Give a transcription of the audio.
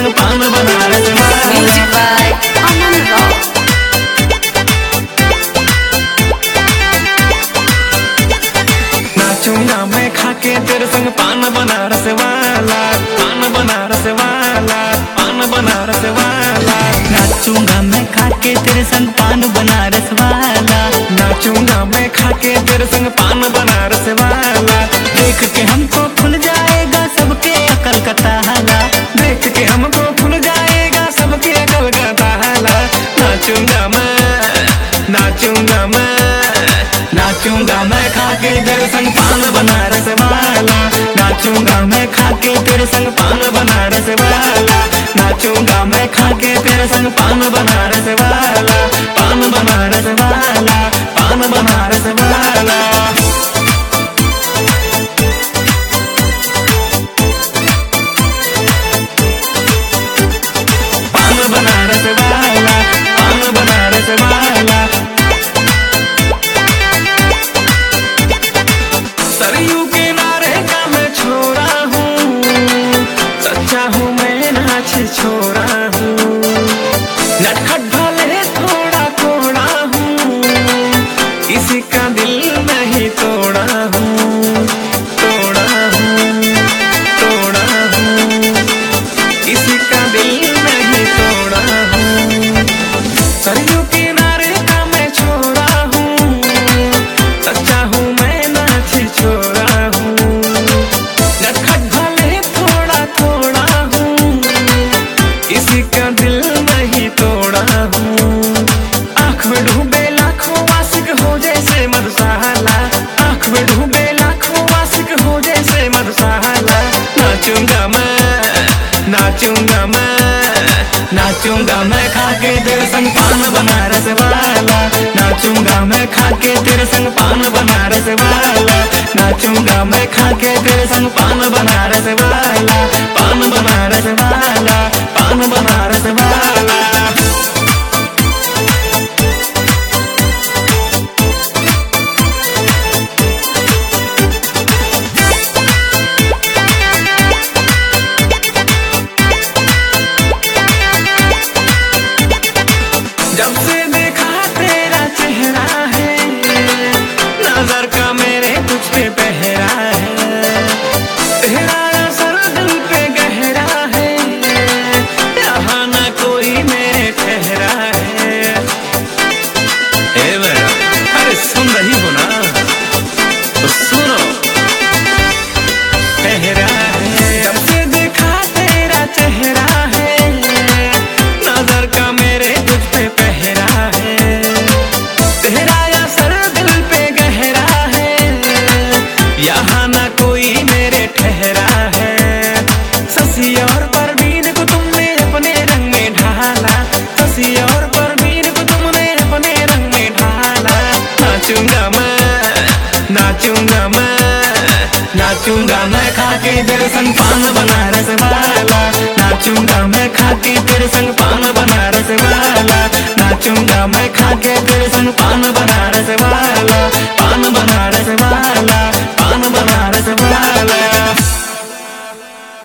संग पान बनारस वाला। नाचूंगा मैं खाके तेरे संग पान बनारस वाला, पान बनारस वाला, पान बनारस वाला। नाचूंगा मैं खाके तेरे संग पान बनारस वाला। नाचूंगा मैं खाके तेरे संग पान बनारस वाला। देख के हमको खुल जाएगा सबके अकल का ताला। देख के हमको खुल जाएगा सबके अकल का ताला। नाचूंगा मैं, नाचूंगा मैं, नाचूंगा मैं खाके तेरे संग पान बनारस वाला। नाचूंगा मैं खाके तेरे संग पान बनारस वाला। नाचूंगा मैं खाके तेरे संग पान बनारस वाला, पान बनारस वाला, पान बनारस वाला। पान बनारस वाला, पान बनारस वाला। सरयू किनारे का मैं छोरा हूँ, सच्चा हूँ मैं नाच छोरा हूँ। नटखट भले थोड़ा थोड़ा हूँ, किसी का दिल नहीं तोड़ा हूँ, तोड़ा हूँ, तोड़ा हूँ, किसी का दिल नहीं तोड़ा हूँ। सरयू किनारे का मैं छोरा हूँ, सच्चा हूँ मैं नाच छोरा हूँ। नटखट भले थोड़ा थोड़ा हूँ, किसी का दिल नहीं तोड़ा हूँ। आँख में डूबे लाखों आशिक हो जैसे मधुशाला। आँख में डूबे लाखों आशिक हो जैसे मधुशाला। नाचूंगा मैं, नाचूंगा मैं, नाचूंगा मैं खाके तेरे संग पान बनारस वाला। नाचूंगा मैं खाके तेरे संग पान बनारस वाला। नाचूंगा मैं खाके तेरे संग पान बनारस वाला, पान बनारस वाला, पान बनारस वाला। जब से देखा तेरा चेहरा है, नजर का मेरे तुझ पे पहरा है। तेरा असर दिल पे गहरा है, यहाँ ना कोई मेरे ठहरा है। ए बेटा, अरे सुन रही हो ना, तो सुनो। ठहरा है, जब से देखा तेरा चेहरा है, नजर का मेरे तुझ पे पहरा है। तेरा असर दिल पे गहरा है, यहाँ ना कोई मेरे ठहरा है। ससी और परवीन को तुमने अपने रंग में ढाला। ससी और परवीन को तुमने अपने रंग में ढाला। नाचूंगा मैं, नाचूंगा मैं, नाचूंगा मैं खाके तेरे संग पान बनारस